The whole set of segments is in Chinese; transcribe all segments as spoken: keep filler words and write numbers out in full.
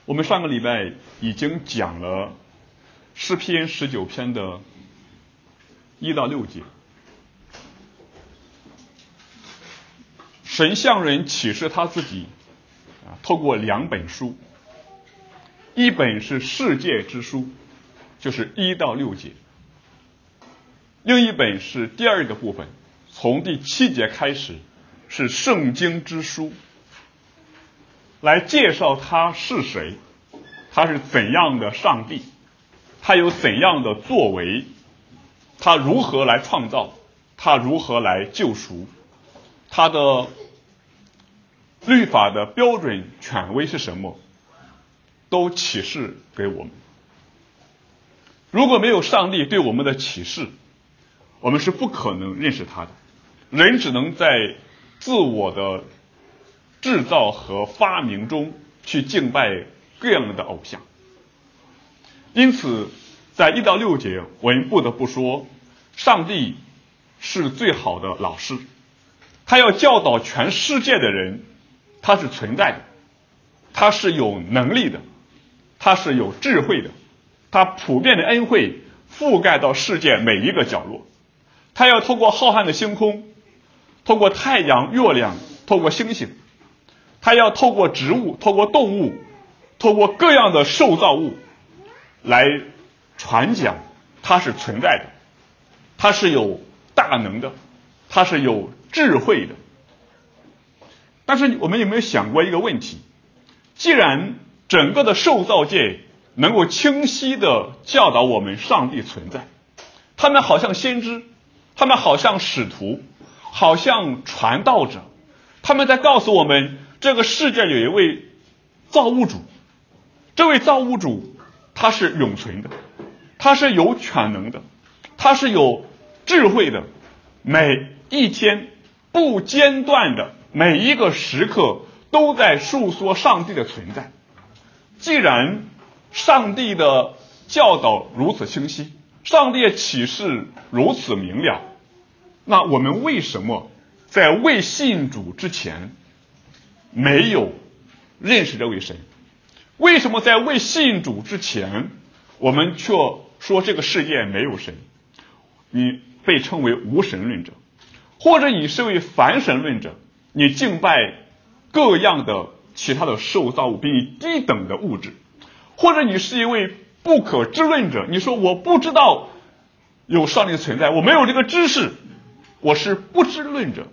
我们上个礼拜已经讲了诗篇十九篇的一到六节，神向人启示他自己啊，透过两本书，一本是世界之书，就是一到六节，另一本是第二个部分，从第七节开始是圣经之书，来介绍他是谁，他是怎样的上帝，他有怎样的作为，他如何来创造，他如何来救赎，他的律法的标准权威是什么，都启示给我们。如果没有上帝对我们的启示，我们是不可能认识他的。人只能在自我的制造和发明中去敬拜各样的偶像。因此在一到六节我们不得不说，上帝是最好的老师，他要教导全世界的人，他是存在的，他是有能力的，他是有智慧的，他普遍的恩惠覆盖到世界每一个角落，他要透过浩瀚的星空，透过太阳、月亮，透过星星，他要透过植物，透过动物，透过各样的受造物来传讲他是存在的，他是有大能的，他是有智慧的。但是我们有没有想过一个问题，既然整个的受造界能够清晰地教导我们上帝存在，他们好像先知，他们好像使徒，好像传道者，他们在告诉我们这个世界有一位造物主，这位造物主他是永存的，他是有全能的，他是有智慧的，每一天不间断的每一个时刻都在述说上帝的存在。既然上帝的教导如此清晰，上帝的启示如此明了，那我们为什么在未信主之前没有认识这位神？为什么在未信主之前我们却说这个世界没有神？你被称为无神论者，或者你是位反神论者，你敬拜各样的其他的受造物，比你低等的物质，或者你是一位不可知论者，你说我不知道有上帝的存在，我没有这个知识，我是不知论者。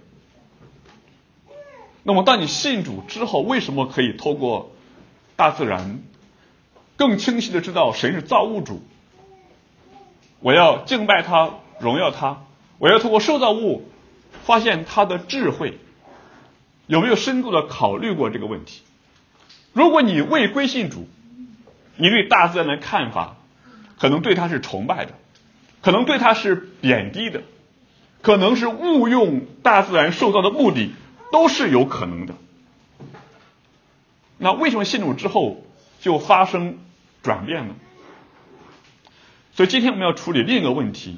那么当你信主之后，为什么可以透过大自然更清晰的知道神是造物主，我要敬拜他，荣耀他，我要透过受造物发现他的智慧？有没有深度的考虑过这个问题？如果你未归信主，你对大自然的看法可能对他是崇拜的，可能对他是贬低的，可能是误用大自然受造的目的，都是有可能的。那为什么信主之后就发生转变呢？所以今天我们要处理另一个问题，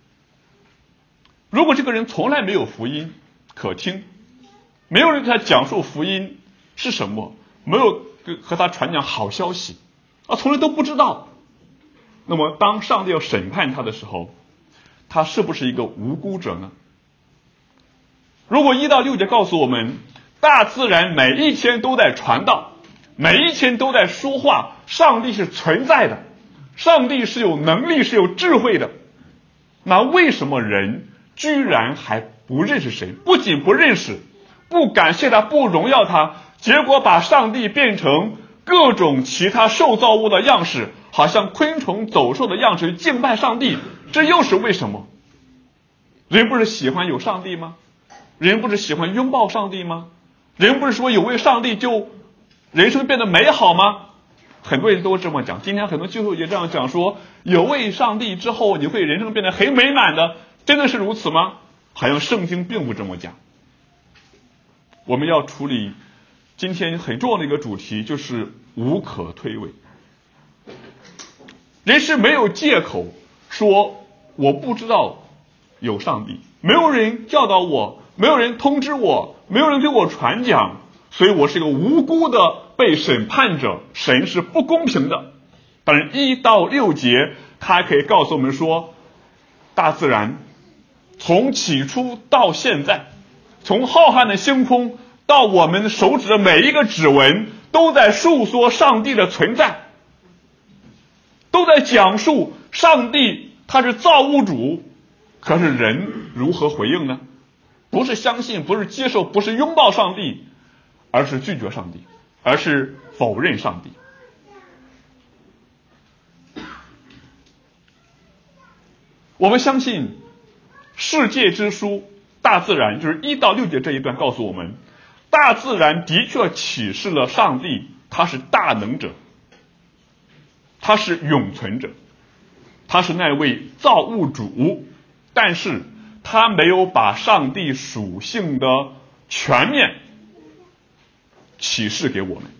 如果这个人从来没有福音可听，没有人给他讲述福音是什么，没有和他传讲好消息啊，从来都不知道，那么当上帝要审判他的时候，他是不是一个无辜者呢？如果一到六节告诉我们，大自然每一天都在传道，每一天都在说话，上帝是存在的，上帝是有能力，是有智慧的，那为什么人居然还不认识神？不仅不认识，不感谢他，不荣耀他，结果把上帝变成各种其他受造物的样式，好像昆虫走兽的样式敬拜上帝，这又是为什么？人不是喜欢有上帝吗？人不是喜欢拥抱上帝吗？人不是说有位上帝就人生变得美好吗？很多人都这么讲，今天很多基督徒也这样讲，说有位上帝之后你会人生变得很美满的，真的是如此吗？好像圣经并不这么讲。我们要处理今天很重要的一个主题，就是无可推诿。人是没有借口说我不知道有上帝，没有人教导我，没有人通知我，没有人对我传讲，所以我是一个无辜的被审判者，神是不公平的。当然一到六节他可以告诉我们说，大自然从起初到现在，从浩瀚的星空到我们手指的每一个指纹，都在述说上帝的存在，都在讲述上帝他是造物主。可是人如何回应呢？不是相信，不是接受，不是拥抱上帝，而是拒绝上帝，而是否认上帝。我们相信世界之书大自然，就是一到六节这一段告诉我们，大自然的确启示了上帝，他是大能者，他是永存者，他是那位造物主，但是他没有把上帝属性的全面启示给我们，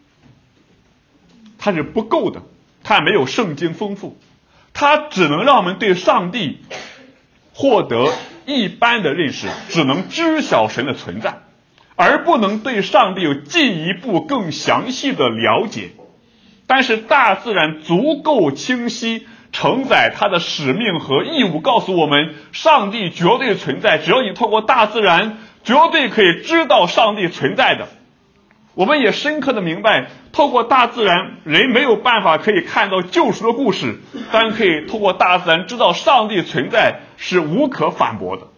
他是不够的，他没有圣经丰富，他只能让我们对上帝获得一般的认识，只能知晓神的存在，而不能对上帝有进一步更详细的了解。但是大自然足够清晰承载他的使命和义务，告诉我们上帝绝对存在，只要你透过大自然绝对可以知道上帝存在的。我们也深刻的明白，透过大自然人没有办法可以看到救赎的故事，但可以透过大自然知道上帝存在是无可反驳的。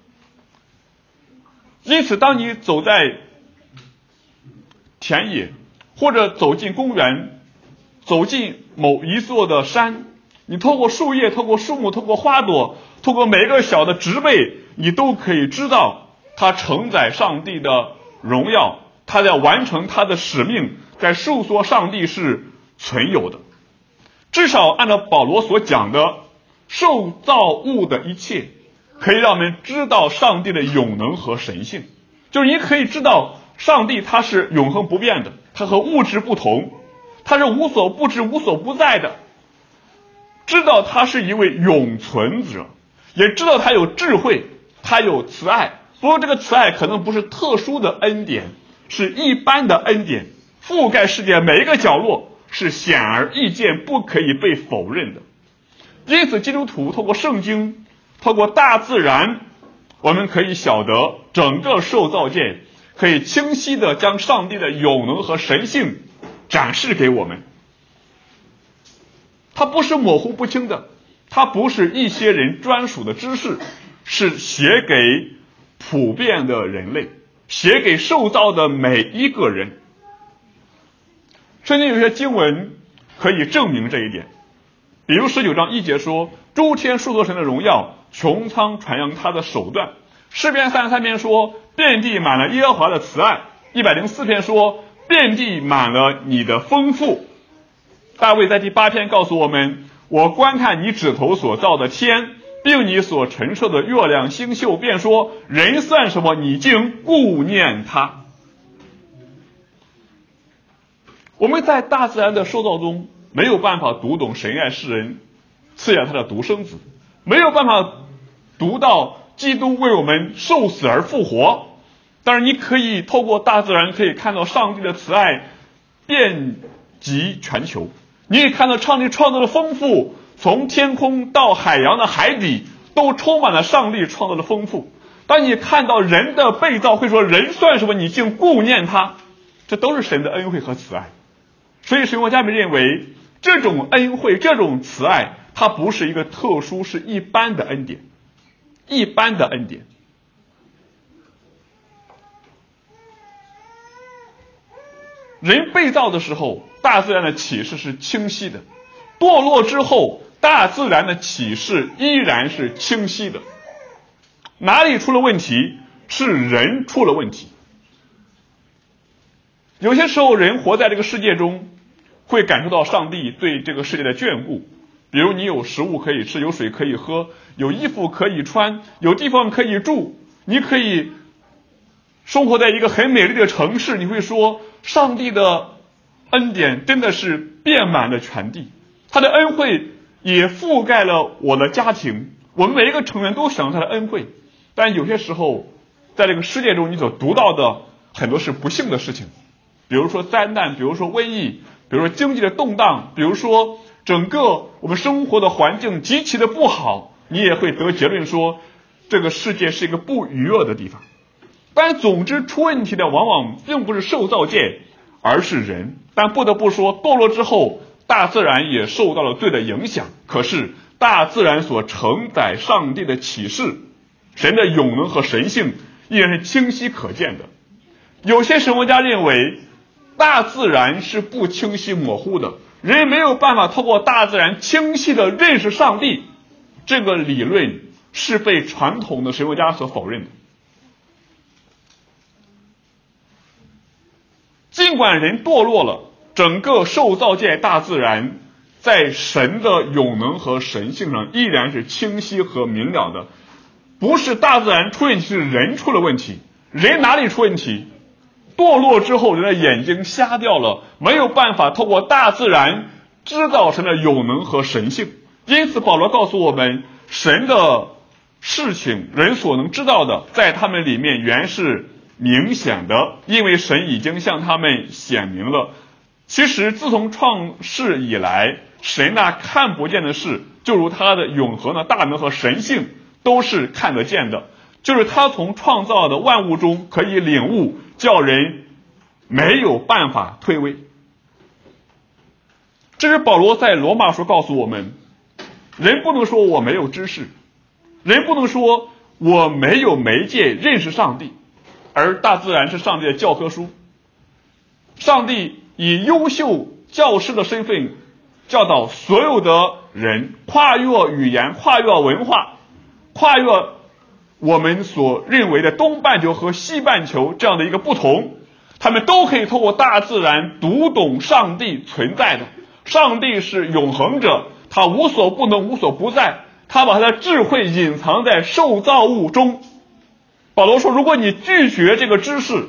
因此当你走在田野，或者走进公园，走进某一座的山，你透过树叶，透过树木，透过花朵，透过每一个小的植被，你都可以知道它承载上帝的荣耀，他在完成他的使命，在述说上帝是存有的。至少按照保罗所讲的，受造物的一切可以让我们知道上帝的永能和神性，就是你可以知道上帝他是永恒不变的，他和物质不同，他是无所不知无所不在的，知道他是一位永存者，也知道他有智慧，他有慈爱。不过这个慈爱可能不是特殊的恩典，是一般的恩典，覆盖世界每一个角落，是显而易见不可以被否认的。因此基督徒透过圣经，透过大自然，我们可以晓得整个受造界可以清晰地将上帝的永能和神性展示给我们。它不是模糊不清的，它不是一些人专属的知识，是写给普遍的人类，写给受造的每一个人。圣经有些经文可以证明这一点，比如十九章一节说，诸天述说神的荣耀，穹苍传扬他的手段。诗篇三十三篇说，遍地满了耶和华的慈爱。一百零四篇说，遍地满了你的丰富。大卫在第八篇告诉我们，我观看你指头所造的天，并你所陈设的月亮星宿，便说，人算什么，你竟顾念他。我们在大自然的受造中没有办法读懂神爱世人，赐养他的独生子，没有办法读到基督为我们受死而复活。当然你可以透过大自然可以看到上帝的慈爱遍及全球，你可以看到上帝创造的丰富，从天空到海洋的海底都充满了上帝创造的丰富。当你看到人的被造，会说，人算什么，你竟顾念他，这都是神的恩惠和慈爱。所以神学家们认为，这种恩惠，这种慈爱，它不是一个特殊，是一般的恩典，一般的恩典。人被造的时候，大自然的启示是清晰的，堕落之后，大自然的启示依然是清晰的。哪里出了问题？是人出了问题。有些时候人活在这个世界中，会感受到上帝对这个世界的眷顾，比如你有食物可以吃，有水可以喝，有衣服可以穿，有地方可以住，你可以生活在一个很美丽的城市，你会说，上帝的恩典真的是遍满了全地，他的恩惠也覆盖了我的家庭，我们每一个成员都享受他的恩惠。但有些时候在这个世界中，你所读到的很多是不幸的事情， 比如说灾难，比如说瘟疫，比如说经济的动荡，比如说整个我们生活的环境极其的不好，你也会得结论说这个世界是一个不愉悦的地方。但总之出问题的往往并不是受造界，而是人。但不得不说，堕落之后大自然也受到了罪的影响，可是大自然所承载上帝的启示，神的永能和神性依然是清晰可见的。有些神学家认为大自然是不清晰模糊的，人没有办法透过大自然清晰的认识上帝，这个理论是被传统的神学家所否认的。尽管人堕落了，整个受造界大自然在神的永能和神性上依然是清晰和明了的。不是大自然出问题，是人出了问题。人哪里出问题？堕落之后，人的眼睛瞎掉了，没有办法透过大自然知道神的永能和神性。因此保罗告诉我们，神的事情人所能知道的，在他们里面原是明显的，因为神已经向他们显明了。其实自从创世以来，神那看不见的事，就如他的永恒的大能和神性都是看得见的，就是他从创造的万物中可以领悟，叫人没有办法推诿。这是保罗在罗马书告诉我们，人不能说我没有知识，人不能说我没有媒介认识上帝，而大自然是上帝的教科书。上帝以优秀教师的身份教导所有的人，跨越语言，跨越文化，跨越我们所认为的东半球和西半球这样的一个不同，他们都可以透过大自然读懂上帝存在的。上帝是永恒者，他无所不能，无所不在，他把他的智慧隐藏在受造物中。保罗说，如果你拒绝这个知识，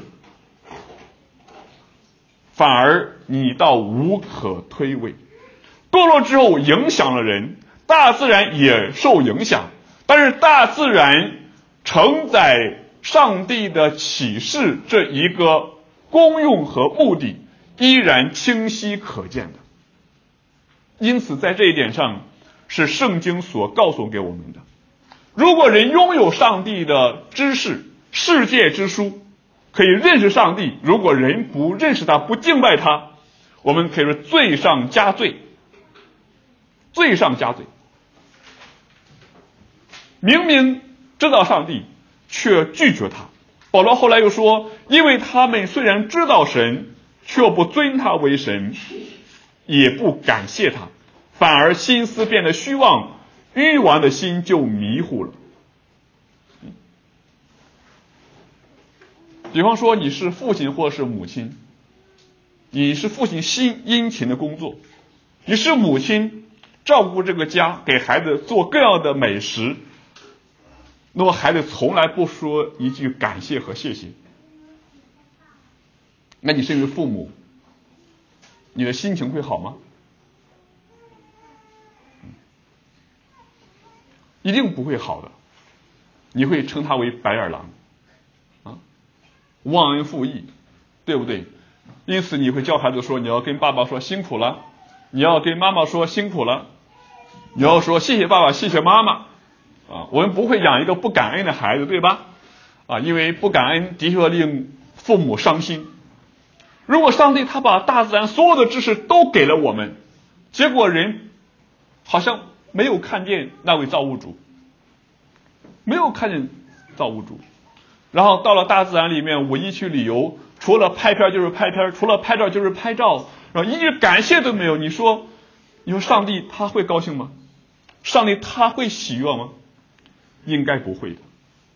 反而你倒无可推诿。堕落之后影响了人，大自然也受影响，但是大自然承载上帝的启示这一个功用和目的依然清晰可见的。因此在这一点上是圣经所告诉给我们的，如果人拥有上帝的知识，世界之书，可以认识上帝，如果人不认识他，不敬拜他，我们可以说罪上加罪，罪上加罪。明明知道上帝，却拒绝他。保罗后来又说，因为他们虽然知道神，却不尊他为神，也不感谢他，反而心思变得虚妄，欲望的心就迷糊了。比方说你是父亲或是母亲，你是父亲辛殷勤的工作，你是母亲照顾这个家，给孩子做各样的美食，那么孩子从来不说一句感谢和谢谢，那你身为父母，你的心情会好吗？一定不会好的，你会称他为白眼狼啊，忘恩负义，对不对？因此你会教孩子说，你要跟爸爸说辛苦了，你要跟妈妈说辛苦了，你要说谢谢爸爸谢谢妈妈啊。我们不会养一个不感恩的孩子，对吧？啊，因为不感恩的确令父母伤心。如果上帝他把大自然所有的知识都给了我们，结果人好像没有看见那位造物主，没有看见造物主，然后到了大自然里面五一去旅游，除了拍片就是拍片，除了拍照就是拍照，然后一句感谢都没有。你说你说上帝他会高兴吗？上帝他会喜悦吗？应该不会的。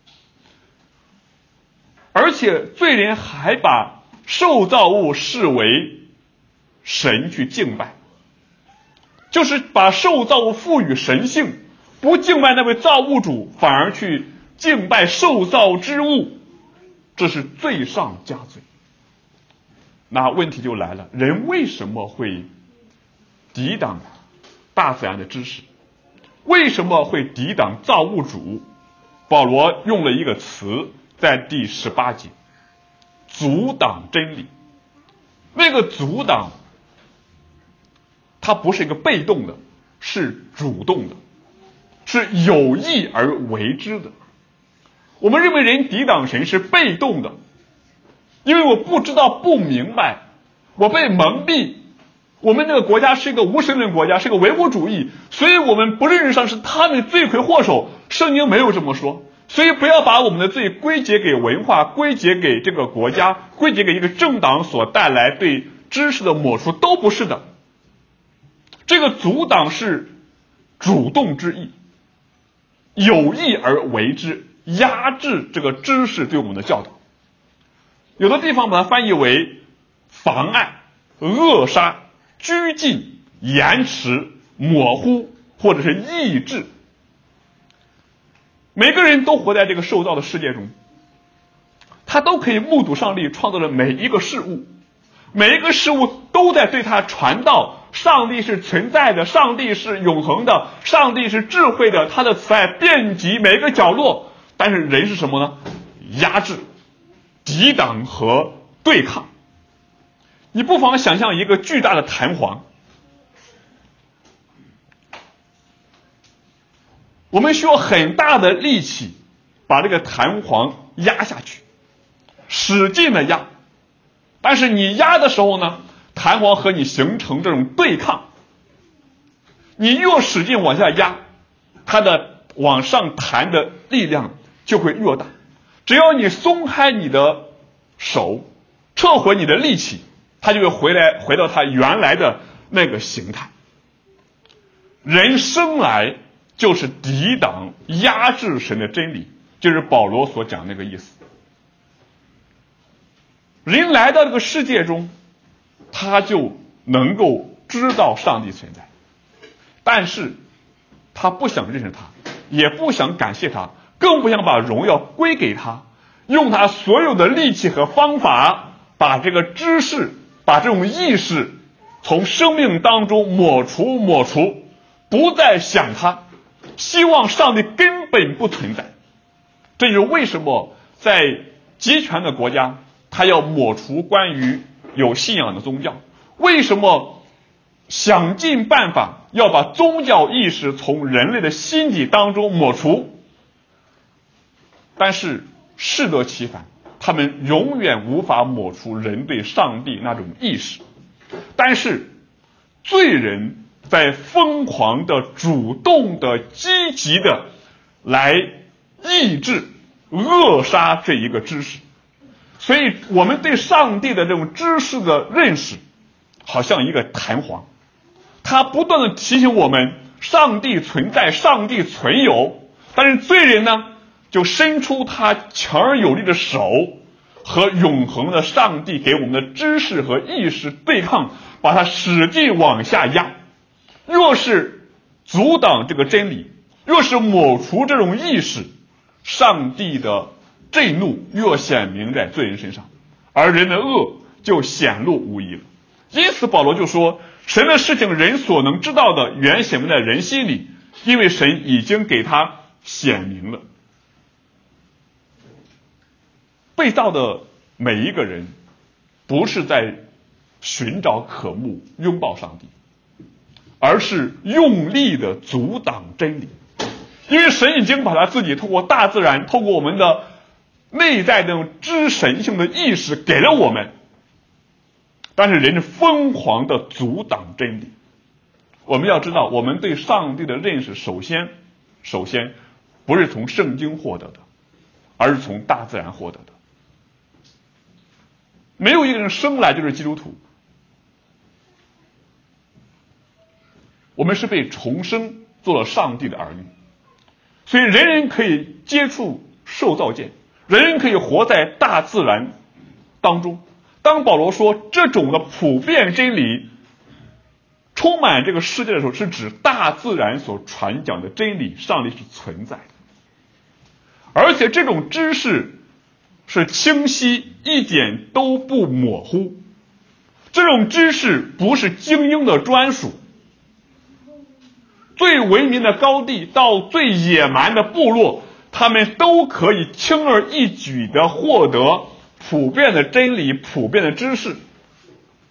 而且罪人还把受造物视为神去敬拜，就是把受造物赋予神性，不敬拜那位造物主，反而去敬拜受造之物，这是罪上加罪。那问题就来了，人为什么会抵挡大自然的知识？为什么会抵挡造物主？保罗用了一个词，在第十八节，阻挡真理。 那个阻挡它不是一个被动的，是主动的，是有意而为之的。我们认为人抵挡神是被动的，因为我不知道不明白，我被蒙蔽，我们这个国家是一个无神论国家，是个唯物主义，所以我们不认识上是他们罪魁祸首。圣经没有这么说，所以不要把我们的罪归结给文化，归结给这个国家，归结给一个政党所带来对知识的抹除，都不是的。这个阻挡是主动之意，有意而为之，压制这个知识对我们的教导。有的地方把它翻译为妨碍、扼杀、拘禁、延迟、模糊，或者是抑制。每个人都活在这个受造的世界中，他都可以目睹上帝创造的每一个事物，每一个事物都在对他传道，上帝是存在的，上帝是永恒的，上帝是智慧的，他的慈爱遍及每一个角落。但是人是什么呢？压制、抵挡和对抗。你不妨想象一个巨大的弹簧，我们需要很大的力气把这个弹簧压下去，使劲的压。但是你压的时候呢，弹簧和你形成这种对抗，你越使劲往下压，它的往上弹的力量就会越大。只要你松开你的手，撤回你的力气，它就会回来回到它原来的那个形态。人生来就是抵挡压制神的真理，就是保罗所讲那个意思。人来到这个世界中，他就能够知道上帝存在，但是他不想认识他，也不想感谢他，更不想把荣耀归给他，用他所有的力气和方法把这个知识，把这种意识从生命当中抹除抹除，不再想他，希望上帝根本不存在。这就是为什么在集权的国家他要抹除关于有信仰的宗教，为什么想尽办法要把宗教意识从人类的心底当中抹除。但是适得其反，他们永远无法抹除人对上帝那种意识。但是罪人在疯狂的、主动的、积极的来抑制、扼杀这一个知识。所以我们对上帝的这种知识的认识好像一个弹簧，它不断的提醒我们上帝存在，上帝存有。但是罪人呢，就伸出他强而有力的手，和永恒的上帝给我们的知识和意识对抗，把它使劲往下压。若是阻挡这个真理，若是抹除这种意识，上帝的震怒越显明在罪人身上，而人的恶就显露无遗了。因此保罗就说，神的事情人所能知道的原显明在人心里，因为神已经给他显明了。被造的每一个人不是在寻找渴慕拥抱上帝，而是用力的阻挡真理。因为神已经把他自己透过大自然，透过我们的内在的知神性的意识给了我们，但是人是疯狂的阻挡真理。我们要知道，我们对上帝的认识首先首先不是从圣经获得的，而是从大自然获得的。没有一个人生来就是基督徒，我们是被重生做了上帝的儿女，所以人人可以接触受造界，人人可以活在大自然当中。当保罗说这种的普遍真理充满这个世界的时候，是指大自然所传讲的真理，上帝是存在的，而且这种知识是清晰，一点都不模糊。这种知识不是精英的专属，最文明的高地到最野蛮的部落，他们都可以轻而易举地获得普遍的真理、普遍的知识。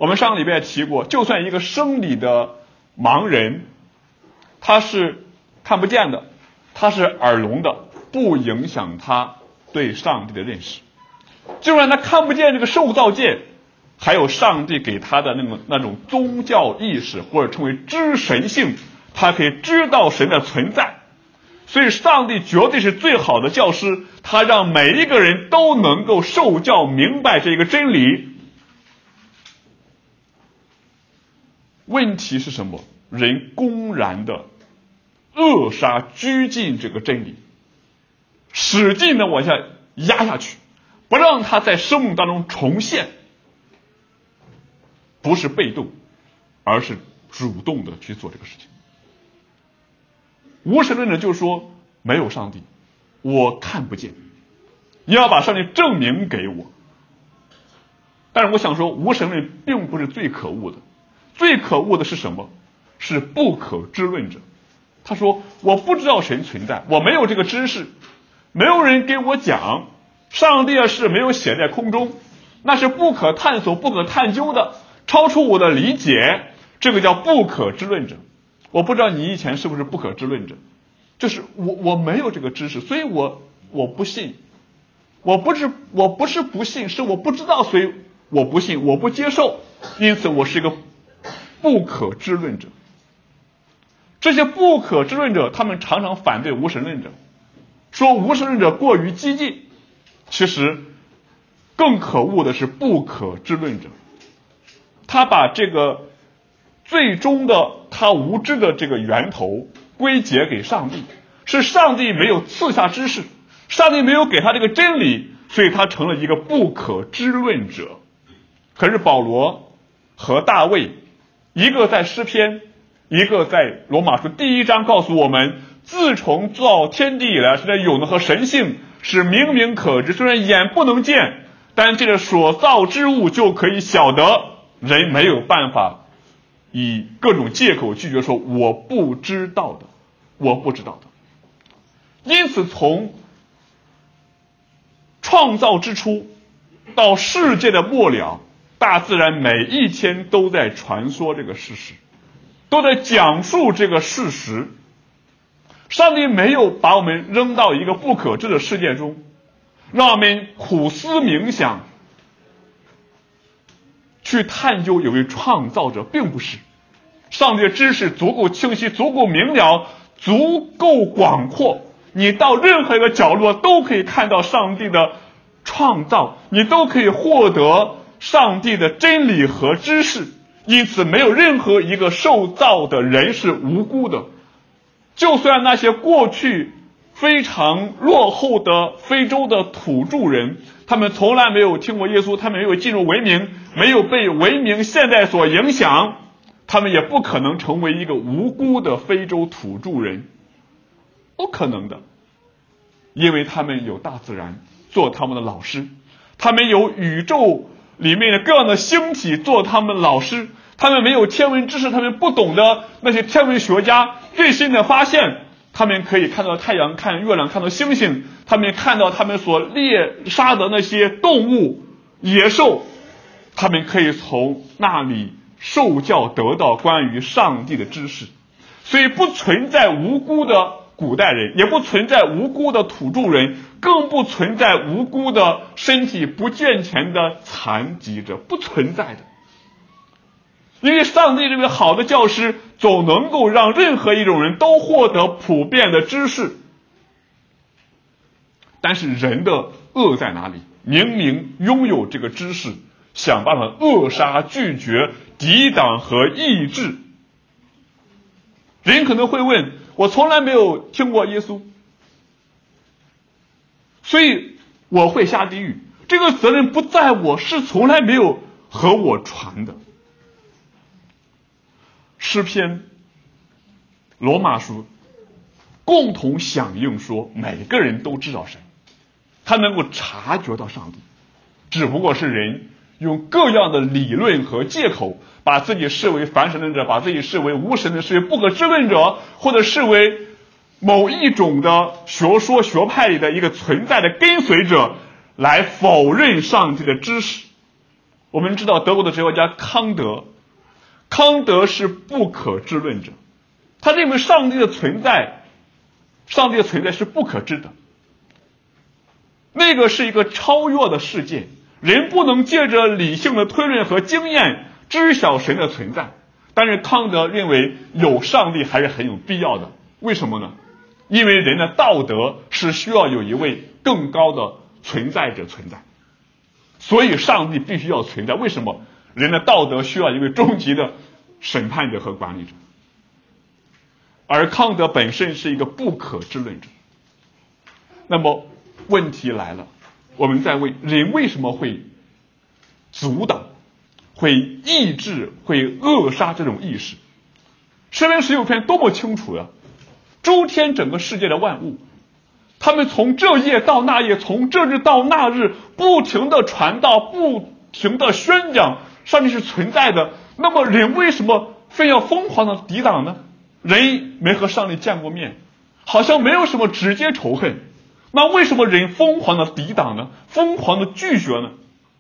我们上个礼拜提过，就算一个生理的盲人，他是看不见的，他是耳聋的，不影响他对上帝的认识。就算他看不见这个受造界，还有上帝给他的那种那种宗教意识，或者称为知神性，他可以知道神的存在。所以上帝绝对是最好的教师，他让每一个人都能够受教明白这个真理。问题是什么？人公然的扼杀拘禁这个真理，使劲的往下压下去，不让它在生命当中重现。不是被动，而是主动的去做这个事情。无神论者就说没有上帝，我看不见，你要把上帝证明给我。但是我想说，无神论并不是最可恶的，最可恶的是什么？是不可知论者。他说我不知道神存在，我没有这个知识，没有人给我讲，上帝的事没有写在空中，那是不可探索不可探究的，超出我的理解，这个叫不可知论者。我不知道你以前是不是不可知论者，就是我我没有这个知识，所以我我不信。我不是我不是不信，是我不知道，所以我不信，我不接受，因此我是一个不可知论者。这些不可知论者，他们常常反对无神论者，说无神论者过于激进。其实更可恶的是不可知论者，他把这个最终的他无知的这个源头归结给上帝，是上帝没有赐下知识，上帝没有给他这个真理，所以他成了一个不可知论者。可是保罗和大卫，一个在诗篇，一个在罗马书第一章告诉我们，自从造天地以来，是在永能和神性是明明可知，虽然眼不能见，但借着所造之物就可以晓得。人没有办法以各种借口拒绝说我不知道的，我不知道的。因此从创造之初到世界的末了，大自然每一天都在传说这个事实，都在讲述这个事实。上帝没有把我们扔到一个不可知的世界中，让我们苦思冥想去探究有位创造者，并不是。上帝的知识足够清晰，足够明了，足够广阔，你到任何一个角落都可以看到上帝的创造，你都可以获得上帝的真理和知识。因此没有任何一个受造的人是无辜的。就算那些过去非常落后的非洲的土著人，他们从来没有听过耶稣，他们没有进入文明，没有被文明现代所影响，他们也不可能成为一个无辜的非洲土著人，不可能的。因为他们有大自然做他们的老师，他们有宇宙里面的各样的星体做他们的老师，他们没有天文知识，他们不懂得那些天文学家最新的发现，他们可以看到太阳，看月亮，看到星星，他们看到他们所猎杀的那些动物野兽，他们可以从那里受教得到关于上帝的知识。所以不存在无辜的古代人，也不存在无辜的土著人，更不存在无辜的身体不健全的残疾者，不存在的。因为上帝这位好的教师总能够让任何一种人都获得普遍的知识。但是人的恶在哪里？明明拥有这个知识，想办法扼杀、拒绝、抵挡和抑制。人可能会问，我从来没有听过耶稣，所以我会下地狱，这个责任不在我，是从来没有和我传的。诗篇、罗马书共同响应说，每个人都知道神，他能够察觉到上帝，只不过是人用各样的理论和借口，把自己视为反神论者，把自己视为无神的，视为不可知论者，或者视为某一种的学说学派里的一个存在的跟随者，来否认上帝的知识。 我们知道德国的哲学家康德，康德是不可知论者，他认为上帝的存在，上帝的存在是不可知的，那个是一个超越的世界，人不能借着理性的推论和经验知晓神的存在。但是康德认为有上帝还是很有必要的，为什么呢？因为人的道德是需要有一位更高的存在者存在，所以上帝必须要存在。为什么？人的道德需要一位终极的审判者和管理者，而康德本身是一个不可知论者。那么问题来了，我们在问人为什么会阻挡，会抑制，会扼杀这种意识？诗人十九篇多么清楚呀！诸天整个世界的万物，他们从这夜到那夜，从这日到那日，不停的传道，不停的宣讲上帝是存在的。那么人为什么非要疯狂的抵挡呢？人没和上帝见过面，好像没有什么直接仇恨，那为什么人疯狂的抵挡呢？疯狂的拒绝呢？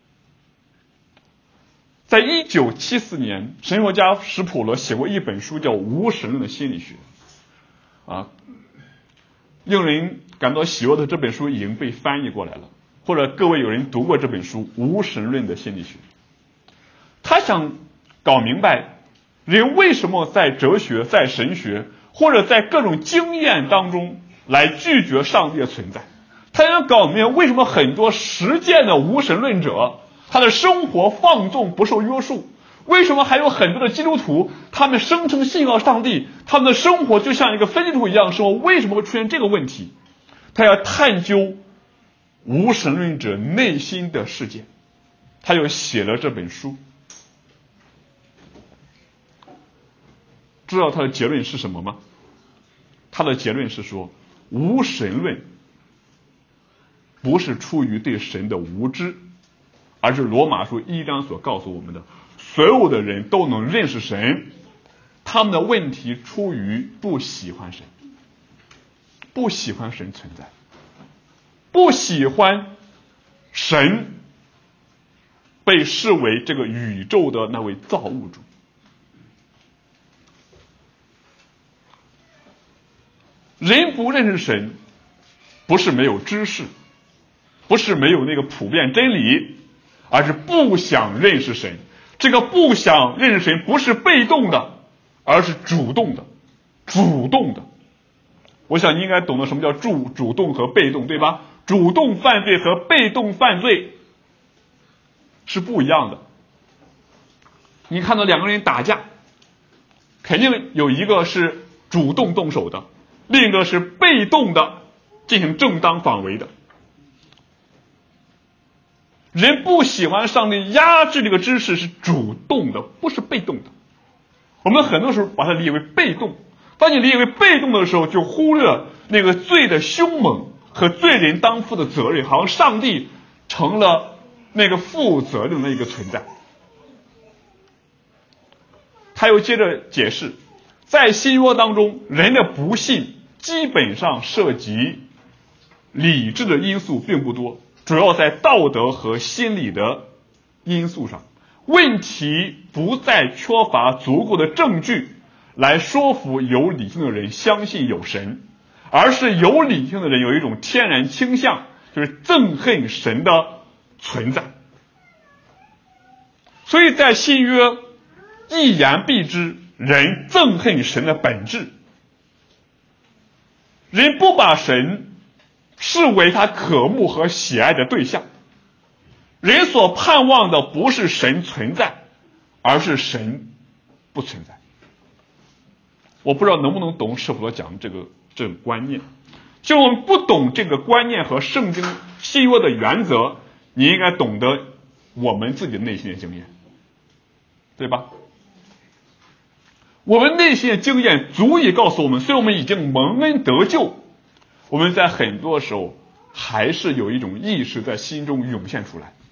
在一九七四年，神学家史普罗写过一本书叫《无神论的心理学》啊，令人感到喜悦的这本书已经被翻译过来了，或者各位有人读过这本书《无神论的心理学》。他想搞明白人为什么在哲学、在神学或者在各种经验当中来拒绝上帝的存在。他想搞明白为什么很多实践的无神论者他的生活放纵不受约束，为什么还有很多的基督徒他们声称信靠上帝，他们的生活就像一个非基督徒一样生活，为什么会出现这个问题？他要探究无神论者内心的世界，他又写了这本书。知道他的结论是什么吗？他的结论是说，无神论不是出于对神的无知，而是罗马书一章所告诉我们的，所有的人都能认识神，他们的问题出于不喜欢神，不喜欢神存在，不喜欢神被视为这个宇宙的那位造物主。人不认识神，不是没有知识，不是没有那个普遍真理，而是不想认识神。这个不想认识神不是被动的，而是主动的，主动的。我想你应该懂得什么叫主主动和被动，对吧？主动犯罪和被动犯罪是不一样的。你看到两个人打架，肯定有一个是主动动手的，另一个是被动的进行正当防卫的。人不喜欢上帝压制这个知识是主动的，不是被动的。我们很多时候把它理解为被动，当你理解为被动的时候，就忽略了那个罪的凶猛和罪人当负的责任，好像上帝成了那个负责任的一个存在。他又接着解释，在新约当中，人的不信基本上涉及理智的因素并不多，主要在道德和心理的因素上。问题不再缺乏足够的证据来说服有理性的人相信有神，而是有理性的人有一种天然倾向，就是憎恨神的存在。所以在新约一言蔽之，人憎恨神的本质，人不把神视为他渴慕和喜爱的对象，人所盼望的不是神存在，而是神不存在。我不知道能不能懂使徒所讲的这个这个观念。就我们不懂这个观念和圣经新约的原则，你应该懂得我们自己内心的经验，对吧？我们内心的经验足以告诉我们，虽然我们已经蒙恩得救，我们在很多时候还是有一种意识在心中涌现出来，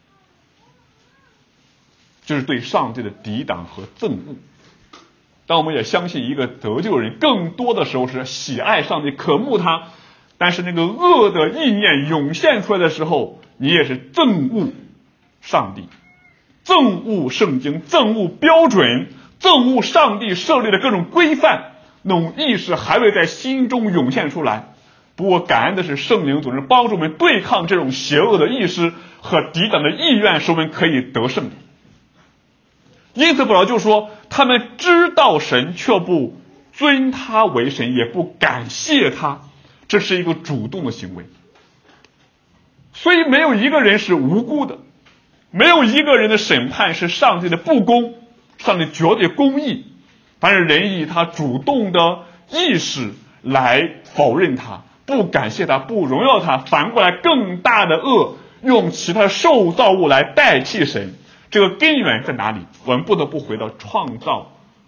就是对上帝的抵挡和憎恶。当我们也相信一个得救人，更多的时候是喜爱上帝，渴慕他，但是那个恶的意念涌现出来的时候，你也是憎恶上帝， 憎恶圣经，憎恶标准，憎恶上帝设立的各种规范，那种意识还未在心中涌现出来。不过感恩的是，圣灵总是帮助我们对抗这种邪恶的意识和抵挡的意愿，使我们可以得胜。因此保罗就说，他们知道神却不尊他为神，也不感谢他，这是一个主动的行为。所以没有一个人是无辜的，没有一个人的审判是上帝的不公，上帝绝对公义，但是人以他主动的意识来否认他，不感谢他，不荣耀他，反过来更大的恶用其他受造物来代替神。这个根源在哪里？我们不得不回到创造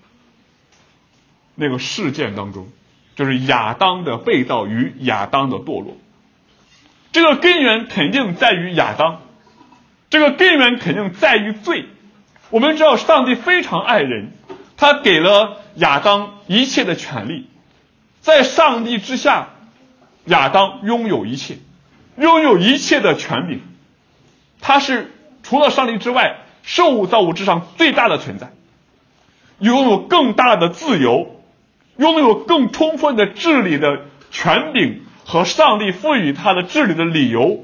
那个事件当中，就是亚当的被造与亚当的堕落。这个根源肯定在于亚当，这个根源肯定在于罪。我们知道上帝非常爱人，他给了亚当一切的权利，在上帝之下，亚当拥有一切，拥有一切的权柄，他是除了上帝之外受造物之上最大的存在，拥有更大的自由，拥有更充分的治理的权柄和上帝赋予他的治理的理由。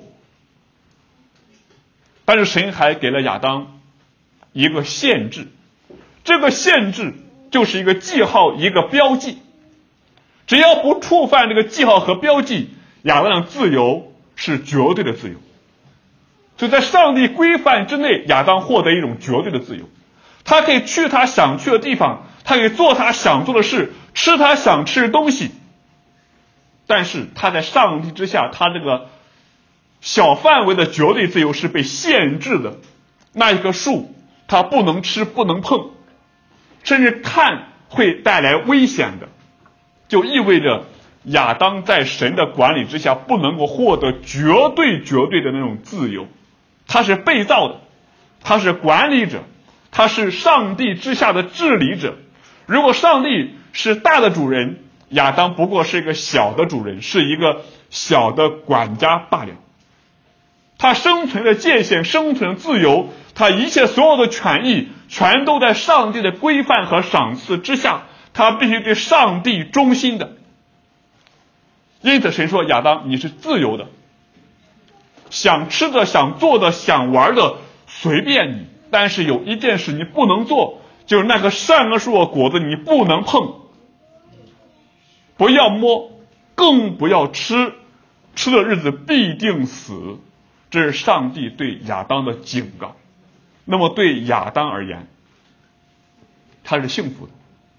但是神还给了亚当一个限制，这个限制就是一个记号，一个标记。只要不触犯这个记号和标记，亚当的自由是绝对的自由。就在上帝规范之内，亚当获得一种绝对的自由，他可以去他想去的地方，他可以做他想做的事，吃他想吃的东西。但是他在上帝之下，他这个小范围的绝对自由是被限制的。那一棵树他不能吃，不能碰，甚至看会带来危险的，就意味着亚当在神的管理之下不能够获得绝对绝对的那种自由。他是被造的，他是管理者，他是上帝之下的治理者。如果上帝是大的主人，亚当不过是一个小的主人，是一个小的管家罢了。他生存的界限，生存的自由，他一切所有的权益全都在上帝的规范和赏赐之下，他必须对上帝忠心的。因此神说，亚当你是自由的，想吃的，想做的，想玩的随便你，但是有一件事你不能做，就是那个善恶树的果子你不能碰，不要摸，更不要吃，吃的日子必定死。这是上帝对亚当的警告。那么对亚当而言，他是幸福的，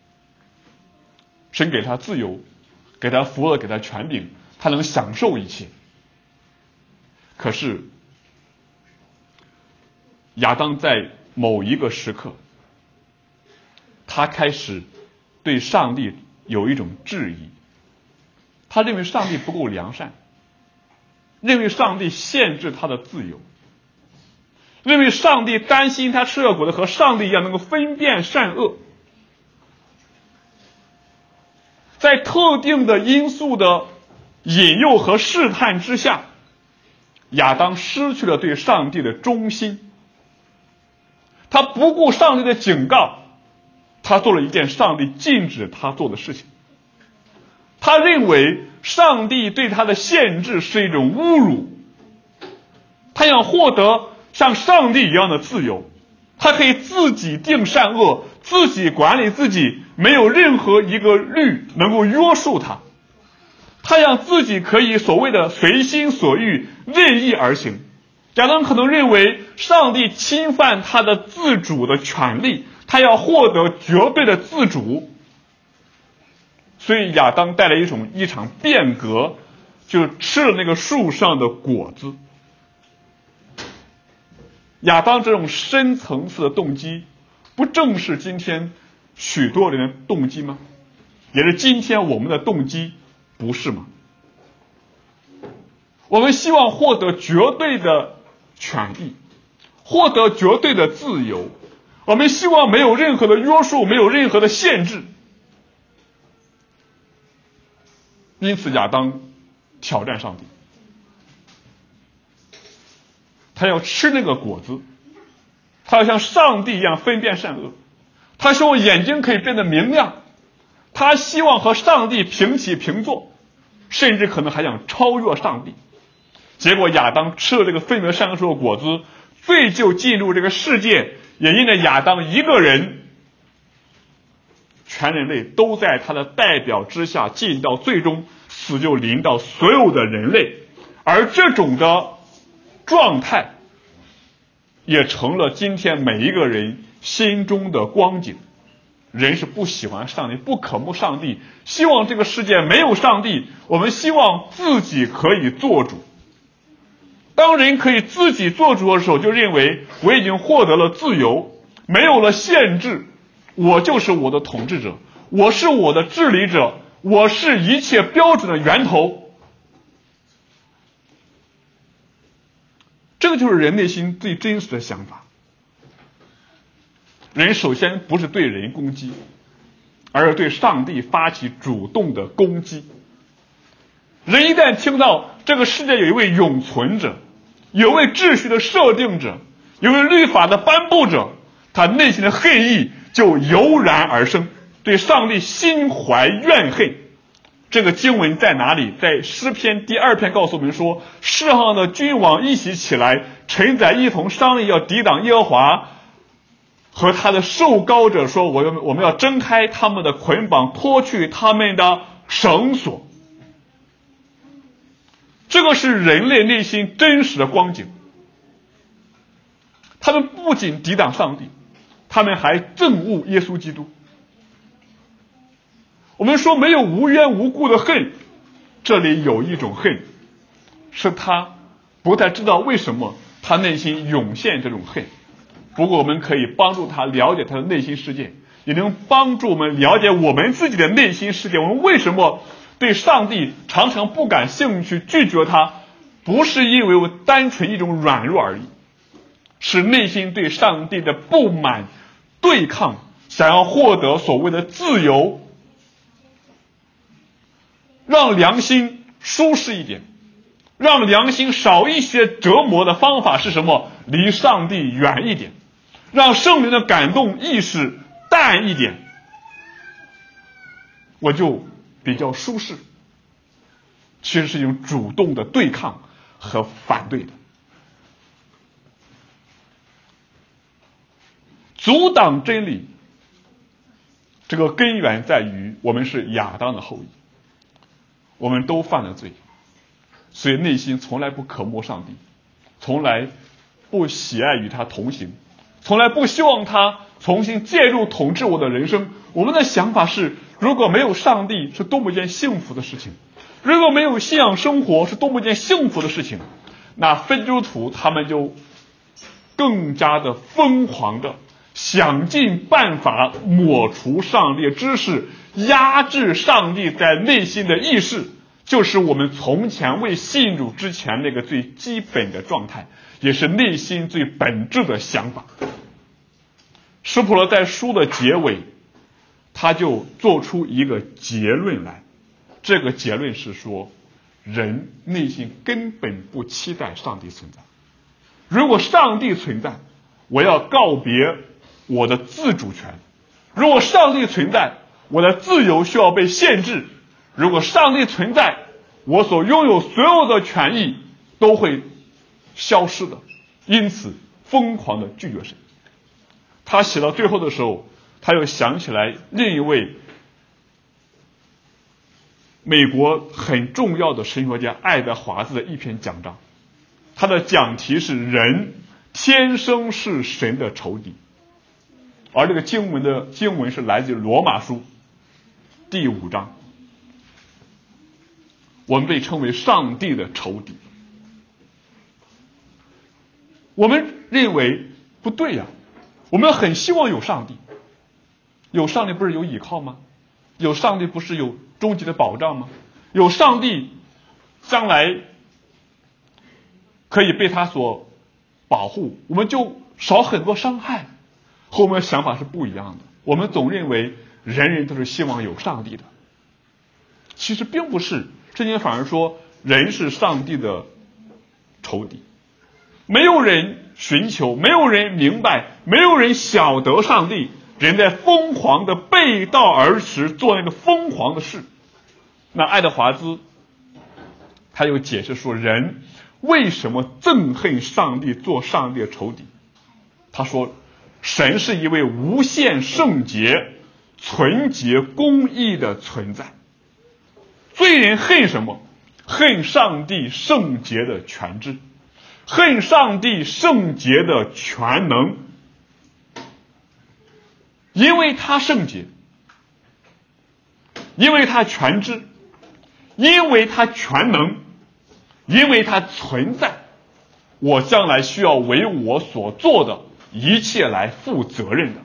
神给他自由，给他福乐，给他权柄，他能享受一切。可是亚当在某一个时刻，他开始对上帝有一种质疑，他认为上帝不够良善，认为上帝限制他的自由，认为上帝担心他吃了果子和上帝一样能够分辨善恶。在特定的因素的引诱和试探之下，亚当失去了对上帝的忠心，他不顾上帝的警告，他做了一件上帝禁止他做的事情。他认为上帝对他的限制是一种侮辱，他想获得像上帝一样的自由，他可以自己定善恶，自己管理自己，没有任何一个律能够约束他。他想自己可以所谓的随心所欲，任意而行。亚当可能认为上帝侵犯他的自主的权利，他要获得绝对的自主。所以亚当带来一种一场变革，就吃了那个树上的果子。亚当这种深层次的动机，不正是今天许多人的动机吗？也是今天我们的动机，不是吗？我们希望获得绝对的权益，获得绝对的自由，我们希望没有任何的约束，没有任何的限制。因此亚当挑战上帝，他要吃那个果子， 他要像上帝一样分辨善恶，他希望眼睛可以变得明亮，他希望和上帝平起平坐，甚至可能还想超越上帝。结果亚当吃了这个分别善恶树的果子，罪就进入这个世界，也因着亚当一个人，全人类都在他的代表之下进到最终，死就临到所有的人类。而这种的状态也成了今天每一个人心中的光景。人是不喜欢上帝，不渴慕上帝，希望这个世界没有上帝，我们希望自己可以做主。当人可以自己做主的时候，就认为我已经获得了自由，没有了限制，我就是我的统治者，我是我的治理者，我是一切标准的源头。这个就是人内心最真实的想法。人首先不是对人攻击，而是对上帝发起主动的攻击。人一旦听到这个世界有一位永存者，有位秩序的设定者，有位律法的颁布者，他内心的恨意就油然而生，对上帝心怀怨恨。这个经文在哪里？在诗篇第二篇告诉我们说，世上的君王一起起来，臣宰一同商议，要抵挡耶和华和他的受膏者，说我们我们要挣开他们的捆绑，脱去他们的绳索。这个是人类内心真实的光景。他们不仅抵挡上帝，他们还憎恶耶稣基督。我们说没有无缘无故的恨，这里有一种恨，是他不太知道为什么他内心涌现这种恨。不过我们可以帮助他了解他的内心世界，也能帮助我们了解我们自己的内心世界。我们为什么对上帝常常不感兴趣，拒绝他，不是因为我单纯一种软弱而已，是内心对上帝的不满、对抗，想要获得所谓的自由。让良心舒适一点，让良心少一些折磨的方法是什么？离上帝远一点，让圣灵的感动意识淡一点，我就比较舒适。其实是一种主动的对抗和反对的。阻挡真理，这个根源在于我们是亚当的后裔，我们都犯了罪，所以内心从来不渴慕上帝，从来不喜爱与他同行，从来不希望他重新介入统治我的人生。我们的想法是，如果没有上帝，是多么一件幸福的事情；如果没有信仰生活，是多么一件幸福的事情。那非基督徒他们就更加的疯狂的想尽办法抹除上帝的知识，压制上帝在内心的意识，就是我们从前未信主之前那个最基本的状态，也是内心最本质的想法。施普勒在书的结尾，他就做出一个结论来，这个结论是说，人内心根本不期待上帝存在。如果上帝存在，我要告别我的自主权；如果上帝存在，我的自由需要被限制；如果上帝存在，我所拥有所有的权益都会消失的。因此疯狂的拒绝神。他写到最后的时候，他又想起来另一位美国很重要的神学家爱德华兹的一篇讲章，他的讲题是人天生是神的仇敌。而这个经文的经文是来自罗马书第五章，我们被称为上帝的仇敌。我们认为不对呀、啊，我们很希望有上帝，有上帝不是有依靠吗？有上帝不是有终极的保障吗？有上帝将来可以被他所保护，我们就少很多伤害。和我们的想法是不一样的。我们总认为人人都是希望有上帝的，其实并不是。圣经反而说人是上帝的仇敌，没有人寻求，没有人明白， 没有人晓得上帝，人在疯狂的背道而驰，做那个疯狂的事。那爱德华兹他又解释说，人为什么憎恨上帝，做上帝的仇敌？他说，神是一位无限圣洁、纯洁、公义的存在。罪人恨什么？恨上帝圣洁的全知，恨上帝圣洁的全能。因为他圣洁，因为他全知，因为他全能，因为他存在，我将来需要为我所做的一切来负责任的。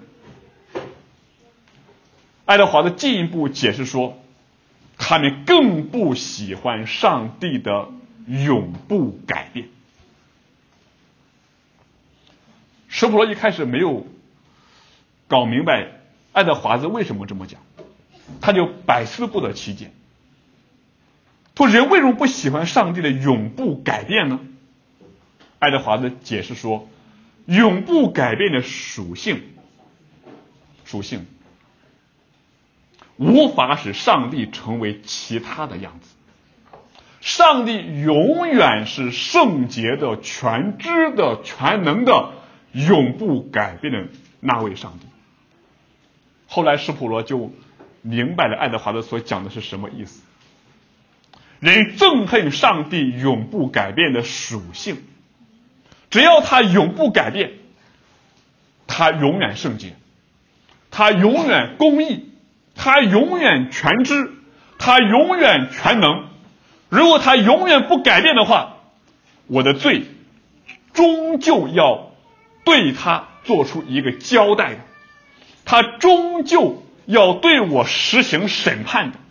爱德华的进一步解释说，他们更不喜欢上帝的永不改变。史普罗一开始没有搞明白爱德华兹为什么这么讲，他就百思不得其解。说人为什么不喜欢上帝的永不改变呢？爱德华兹解释说，永不改变的属性属性无法使上帝成为其他的样子。上帝永远是圣洁的、全知的、全能的、永不改变的那位上帝。后来史普罗就明白了爱德华兹所讲的是什么意思。人憎恨上帝永不改变的属性，只要他永不改变，他永远圣洁，他永远公义，他永远全知，他永远全能。如果他永远不改变的话，我的罪终究要对他做出一个交代的，他终究要对我实行审判的。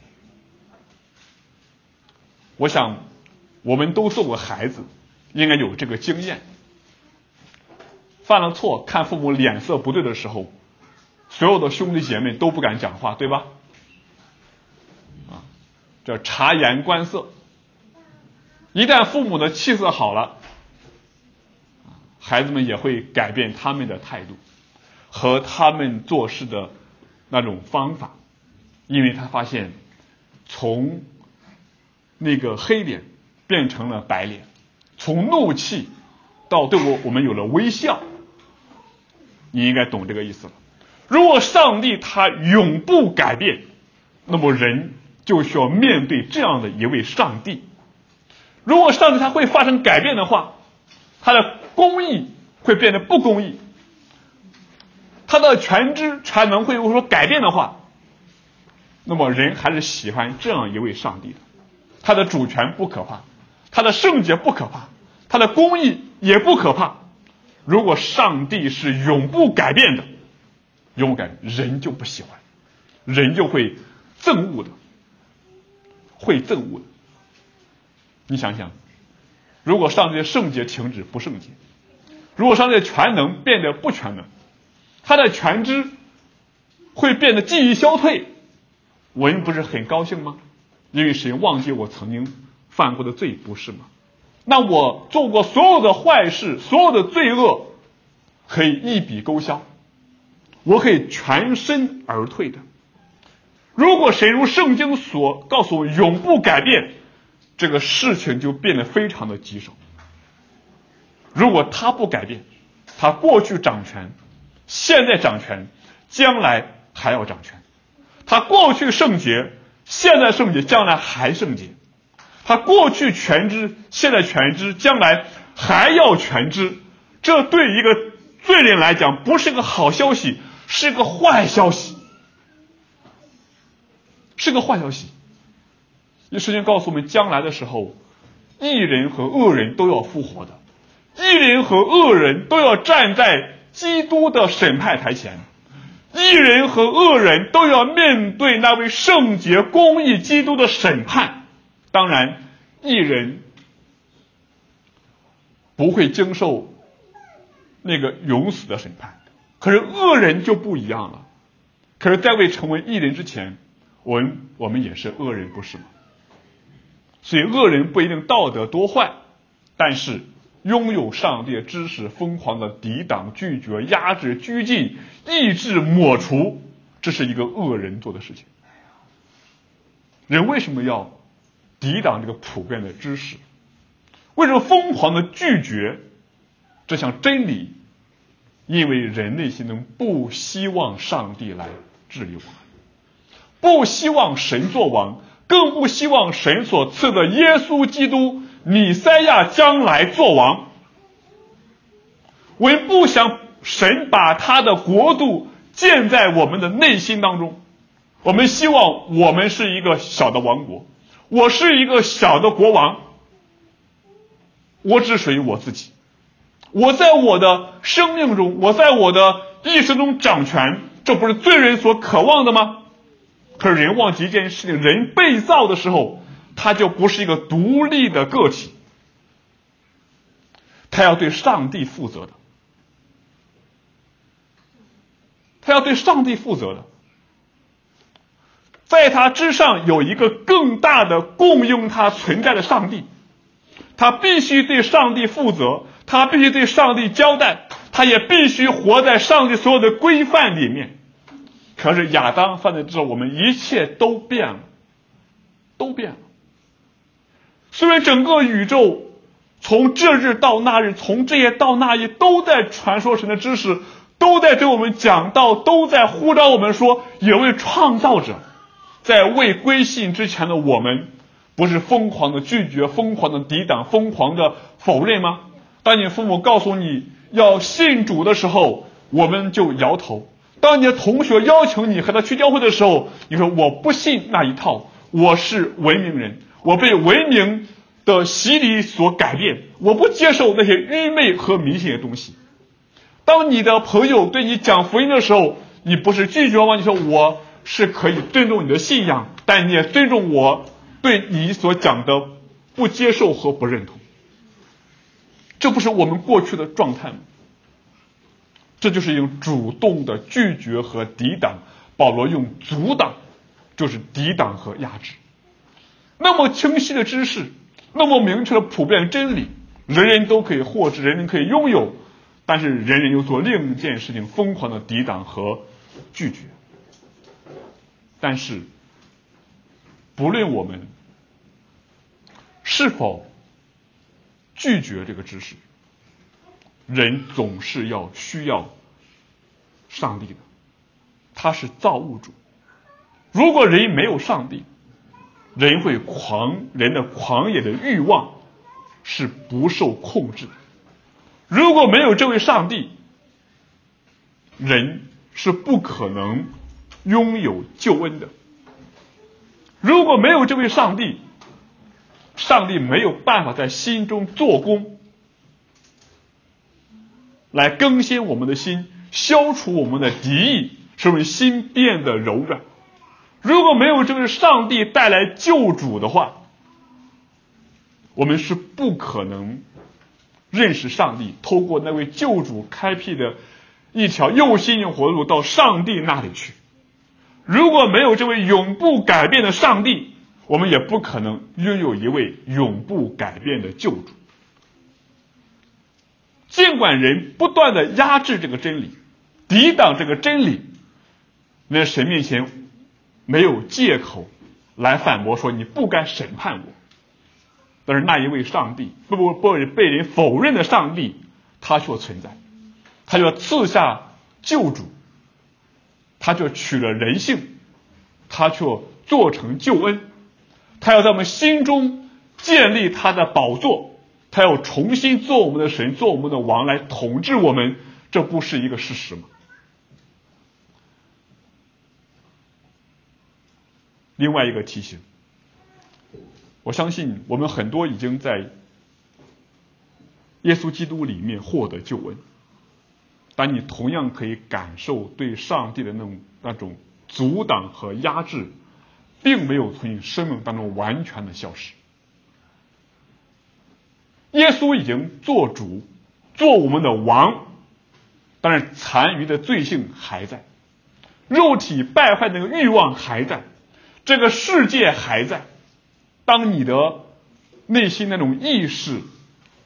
我想我们都做过孩子，应该有这个经验。犯了错，看父母脸色不对的时候，所有的兄弟姐妹都不敢讲话，对吧？啊，叫察言观色。一旦父母的气色好了，孩子们也会改变他们的态度和他们做事的那种方法，因为他发现从那个黑脸变成了白脸，从怒气到对我我们有了微笑。你应该懂这个意思了。如果上帝他永不改变，那么人就需要面对这样的一位上帝。如果上帝他会发生改变的话，他的公义会变得不公义，他的全知全能会有所改变的话，那么人还是喜欢这样一位上帝的。他的主权不可怕，他的圣洁不可怕，他的公义也不可怕。如果上帝是永不改变的，永不改变，人就不喜欢，人就会憎恶的，会憎恶的。你想想，如果上帝的圣洁停止不圣洁，如果上帝的全能变得不全能，他的全知会变得记忆消退，我们不是很高兴吗？因为神忘记我曾经犯过的罪，不是吗？那我做过所有的坏事，所有的罪恶可以一笔勾销，我可以全身而退的。如果神如圣经所告诉我永不改变，这个事情就变得非常的棘手。如果他不改变，他过去掌权，现在掌权，将来还要掌权。他过去圣洁，现在圣洁，将来还圣洁。他过去全知，现在全知，将来还要全知。这对一个罪人来讲不是个好消息，是个坏消息，是个坏消息。因为圣经告诉我们，将来的时候，义人和恶人都要复活的，义人和恶人都要站在基督的审判台前，义人和恶人都要面对那位圣洁公义基督的审判。当然，义人不会经受那个永死的审判，可是恶人就不一样了。可是在未成为义人之前，我们我们也是恶人，不是吗？所以恶人不一定道德多坏，但是拥有上帝的知识，疯狂的抵挡、拒绝、压制、拘禁、抑制、抹除，这是一个恶人做的事情。人为什么要抵挡这个普遍的知识？为什么疯狂的拒绝这项真理？因为人内心中不希望上帝来治理我们，不希望神作王，更不希望神所赐的耶稣基督弥赛亚将来作王。我们不想神把他的国度建在我们的内心当中，我们希望我们是一个小的王国，我是一个小的国王，我只属于我自己，我在我的生命中，我在我的一生中掌权，这不是罪人所渴望的吗？可是人忘记一件事情，人被造的时候，他就不是一个独立的个体，他要对上帝负责的，他要对上帝负责的，在他之上有一个更大的供应他存在的上帝，他必须对上帝负责，他必须对上帝交代，他也必须活在上帝所有的规范里面。可是亚当犯罪之后，我们一切都变了，都变了。虽然整个宇宙从这日到那日，从这夜到那夜，都在传说神的知识，都在对我们讲道，都在呼召我们说，有位创造者在未归信之前的我们，不是疯狂的拒绝，疯狂的抵挡，疯狂的否认吗？当你父母告诉你要信主的时候，我们就摇头。当你的同学邀请你和他去教会的时候，你说我不信那一套，我是文明人，我被文明的洗礼所改变，我不接受那些愚昧和迷信的东西。当你的朋友对你讲福音的时候，你不是拒绝吗？你说我是可以尊重你的信仰，但你也尊重我对你所讲的不接受和不认同。这不是我们过去的状态吗？这就是用主动的拒绝和抵挡，保罗用阻挡，就是抵挡和压制。那么清晰的知识，那么明确的普遍真理，人人都可以获知，人人可以拥有，但是人人又做另一件事情，疯狂的抵挡和拒绝。但是不论我们是否拒绝这个知识，人总是要需要上帝的，他是造物主。如果人没有上帝，人会狂，人的狂野的欲望是不受控制的。如果没有这位上帝，人是不可能拥有救恩的。如果没有这位上帝，上帝没有办法在心中做工，来更新我们的心，消除我们的敌意，使我们心变得柔软。如果没有这位上帝带来救主的话，我们是不可能认识上帝，透过那位救主开辟的一条又新又活的路到上帝那里去。如果没有这位永不改变的上帝，我们也不可能拥有一位永不改变的救主。尽管人不断的压制这个真理，抵挡这个真理，那神面前没有借口来反驳说你不该审判我。但是那一位上帝，不不不被人否认的上帝，他却存在，他就赐下救主，他却取了人性，他却做成救恩，他要在我们心中建立他的宝座，他要重新做我们的神，做我们的王，来统治我们，这不是一个事实吗？另外一个提醒，我相信我们很多已经在耶稣基督里面获得救恩，但你同样可以感受对上帝的那种那种阻挡和压制，并没有从你生命当中完全的消失。耶稣已经做主，做我们的王，但是残余的罪性还在，肉体败坏的那个欲望还在，这个世界还在。当你的内心那种意识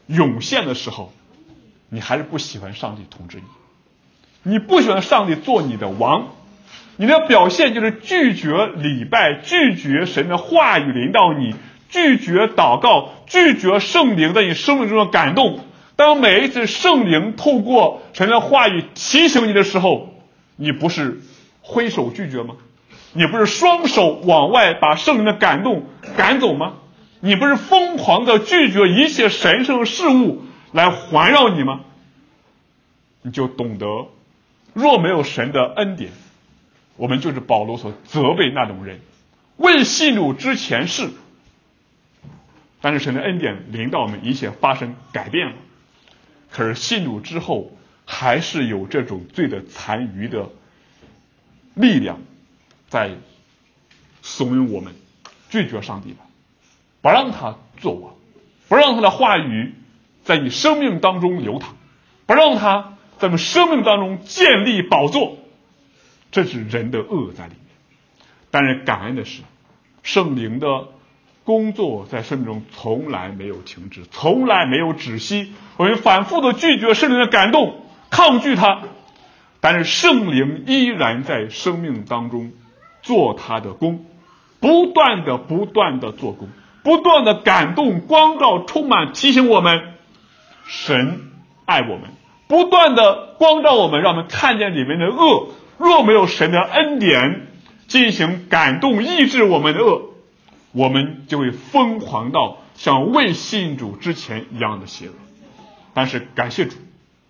涌现的时候，你还是不喜欢上帝统治你，你不喜欢上帝做你的王，你的表现就是拒绝礼拜，拒绝神的话语临到你，拒绝祷告，拒绝圣灵在你生命中的感动。当每一次圣灵透过神的话语提醒你的时候，你不是挥手拒绝吗？你不是双手往外把圣灵的感动赶走吗？你不是疯狂的拒绝一切神圣事物来环绕你吗？你就懂得，若没有神的恩典，我们就是保罗所责备那种人，未信主之前是，但是神的恩典临到我们，一切发生改变了。可是信主之后，还是有这种罪的残余的力量在怂恿我们拒绝上帝吧，不让他做王，不让他的话语在你生命当中流淌，不让他在我们生命当中建立宝座。这是人的恶在里面。但是感恩的是，圣灵的工作在生命中从来没有停止，从来没有止息。我们反复的拒绝圣灵的感动，抗拒它，但是圣灵依然在生命当中做他的工，不断的不断的做工，不断的感动光照充满，提醒我们神爱我们，不断的光照我们，让我们看见里面的恶。若没有神的恩典进行感动抑制我们的恶，我们就会疯狂到像未信主之前一样的邪恶。但是感谢主，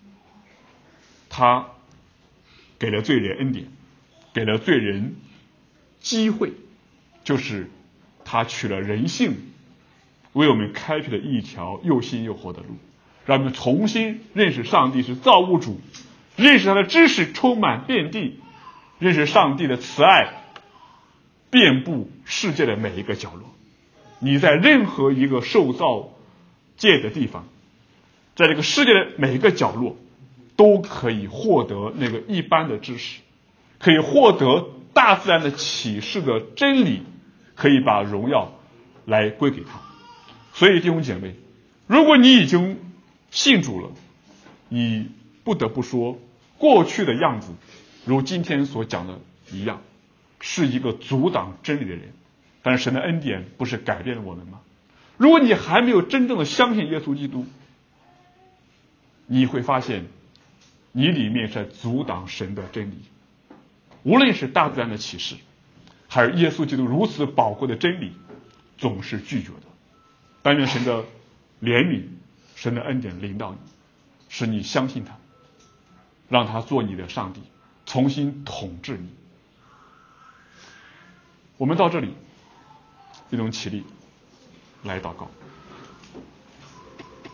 他给了罪人恩典，给了罪人机会，就是他取了人性，为我们开辟了一条又新又活的路，让我们重新认识上帝是造物主，认识他的知识充满遍地，认识上帝的慈爱遍布世界的每一个角落。你在任何一个受造界的地方，在这个世界的每一个角落，都可以获得那个一般的知识，可以获得大自然的启示的真理，可以把荣耀来归给他。所以弟兄姐妹，如果你已经信主了，你不得不说，过去的样子如今天所讲的一样，是一个阻挡真理的人。但是神的恩典不是改变了我们吗？如果你还没有真正的相信耶稣基督，你会发现你里面是在阻挡神的真理，无论是大自然的启示，还是耶稣基督如此宝贵的真理，总是拒绝的。但愿神的怜悯，神的恩典临到你，使你相信他，让他做你的上帝，重新统治你。我们到这里，一同起立来祷告。